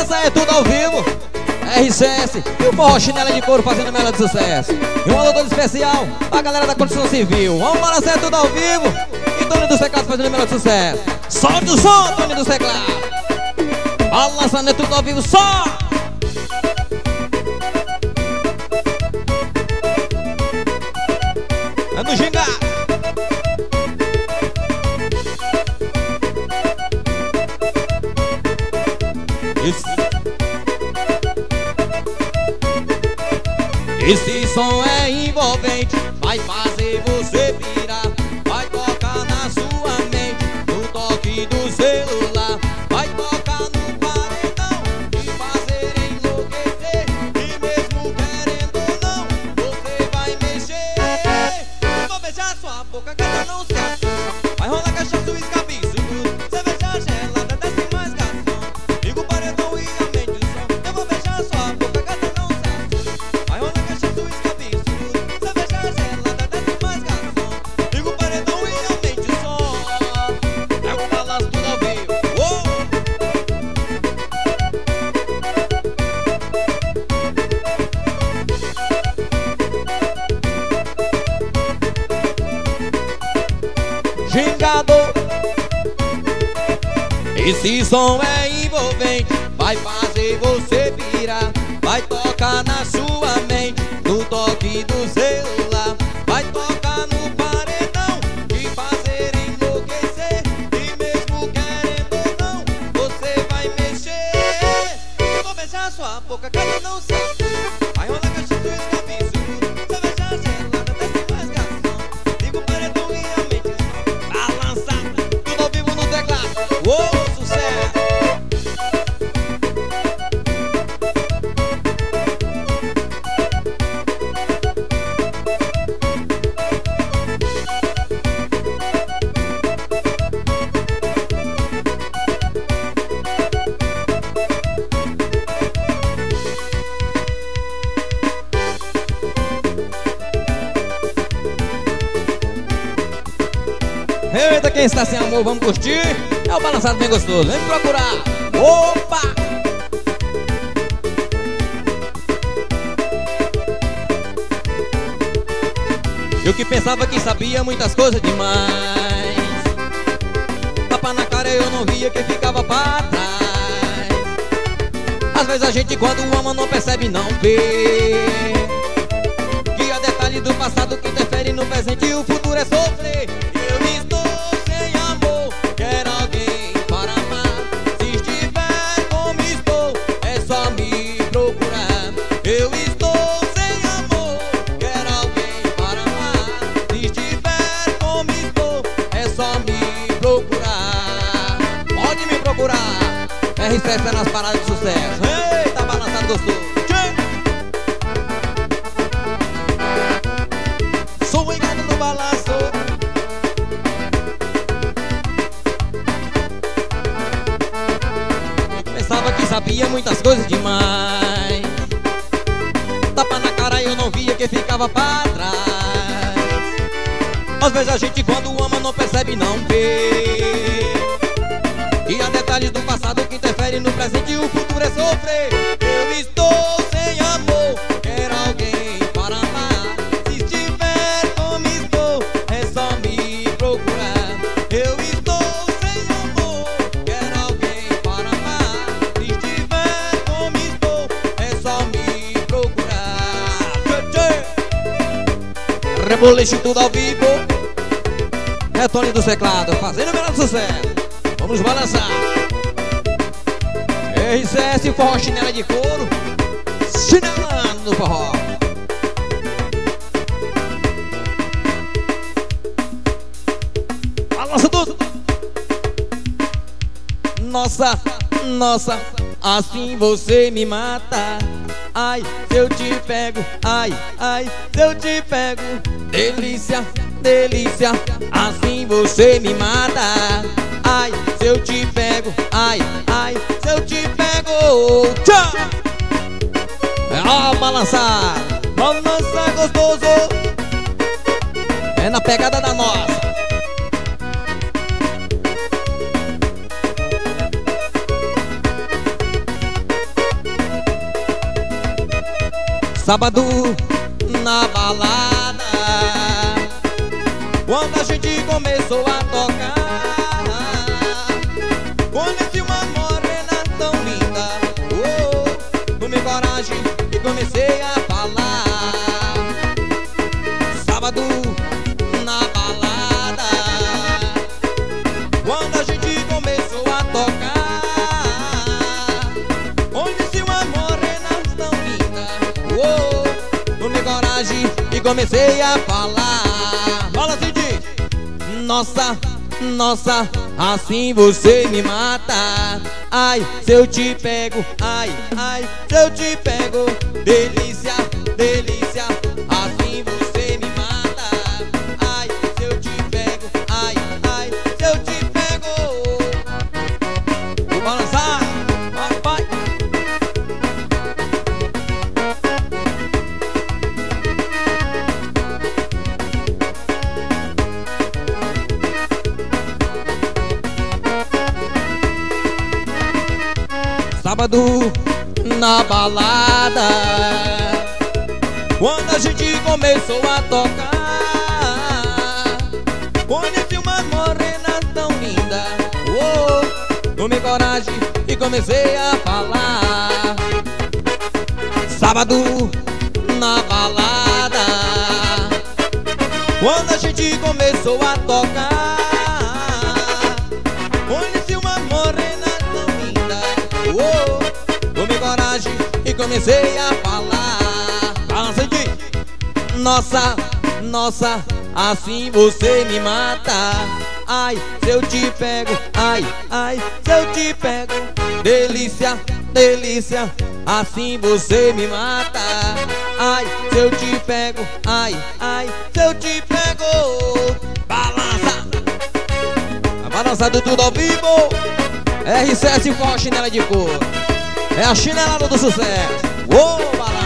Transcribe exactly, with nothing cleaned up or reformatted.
balançar é tudo ao vivo. R C S e o Forró Chinela de Couro fazendo melhor de sucesso. E um alô todo especial pra galera da Construção Civil. Vamos balançar é tudo ao vivo. E Tony dos Teclados fazendo melhor de sucesso. Solte o som, Tony dos Teclados. Balançando é tudo ao vivo, só! É no ginga. Isso. Esse som é envolvente, vai fazer você virar, vai tocar na sua mente, no toque do celular, vai tocar no paredão e fazer enlouquecer. E mesmo querendo ou não, você vai mexer. Vou beijar sua boca, gata, não se assusta. Vai rolar cachaça, uísque, absurdo. Cerveja gelada, desce mais garçom. Liga o paredão e aumente o som. Eu vou beijar sua boca, gata, não se assusta. Vai rolar cachaça, uísque, absurdo. Cerveja gelada, desce mais garçom. Liga o paredão e aumente o som. É o balanço tudo ao vivo. Uou! Gingador. Esse som é envolvente, vai fazer você virar, vai tocar na sua mente, no toque do celular, vai tocar no paredão e fazer enlouquecer. E mesmo querendo ou não, você vai mexer. Eu vou beijar sua boca, cara, não se assusta. Vai rolar cachaça, uísque, absurdo. Cerveja gelada, desce mais garçom. Liga o paredão e aumente o som. Balançar, tudo ao vivo no teclado. Uou! Eita, quem está sem amor, vamos curtir. É o balançado bem gostoso, vem me procurar. Opa! Eu que pensava que sabia muitas coisas demais. Tapa na cara eu não via que ficava pra trás. Às vezes a gente quando ama não percebe, não vê que há detalhes do passado que interferem no presente e o futuro é sofrer. Eu estou sem amor, quero alguém para amar. Se estiver como estou, é só me procurar. Eu estou sem amor, quero alguém para amar. Se estiver como estou, é só me procurar. Pode me procurar. R C S é nas paradas de sucesso. Eita, balançado gostoso. Sou engano no balanço. Eu pensava que sabia muitas coisas demais. Tapa na cara eu não via que ficava pra trás. Às vezes a gente quando ama não percebe, não vê que há detalhes do passado que interferem no presente e o futuro é sofrer. Eu estou sem amor, quero alguém para amar. Se estiver como estou, é só me procurar. Eu estou sem amor, quero alguém para amar. Se estiver como estou, é só me procurar. Tchê, tchê. Rebolixe tudo ao vivo. É Tony dos Teclados fazendo o melhor sucesso. Vamos balançar. R C S, Forró Chinela de Couro, chinelando no forró. Balança tudo. Nossa, nossa, assim você me mata. Ai, se eu te pego, ai, ai, se eu te pego. Delícia, delícia, assim você me mata. Ai, se eu te pego, ai, ai, se eu te pego. Tchau! É ó, balançar, balançar gostoso. É na pegada da nossa. Sábado na balada, quando a gente começou a tocar, conheci uma morena tão linda, oh, tomei coragem e comecei a falar. Sábado na balada, quando a gente começou a tocar, conheci uma morena tão linda, oh, tomei coragem e comecei a falar. Fala assim, diz: nossa, nossa, assim você me mata. Ai, se eu te pego, ai, ai, se eu te pego, delícia, delícia, assim você me mata. Ai, se eu te pego, ai, ai, se eu te pego. Vou balançar, papai. Sábado na balada, quando a gente começou a tocar, conheci uma morena tão linda, oh, tomei coragem e comecei a falar. Sábado na balada, quando a gente começou a tocar, conheci uma morena tão linda, oh, tomei coragem e comecei a falar. Balança e diz: nossa, nossa, assim você me mata. Ai, se eu te pego, ai, ai, se eu te pego, delícia, delícia, assim você me mata. Ai, se eu te pego, ai, ai, se eu te pego. Balança, a balança do tudo ao vivo. R C S com a chinela de cor, é a chinelada do sucesso. Uou, balança.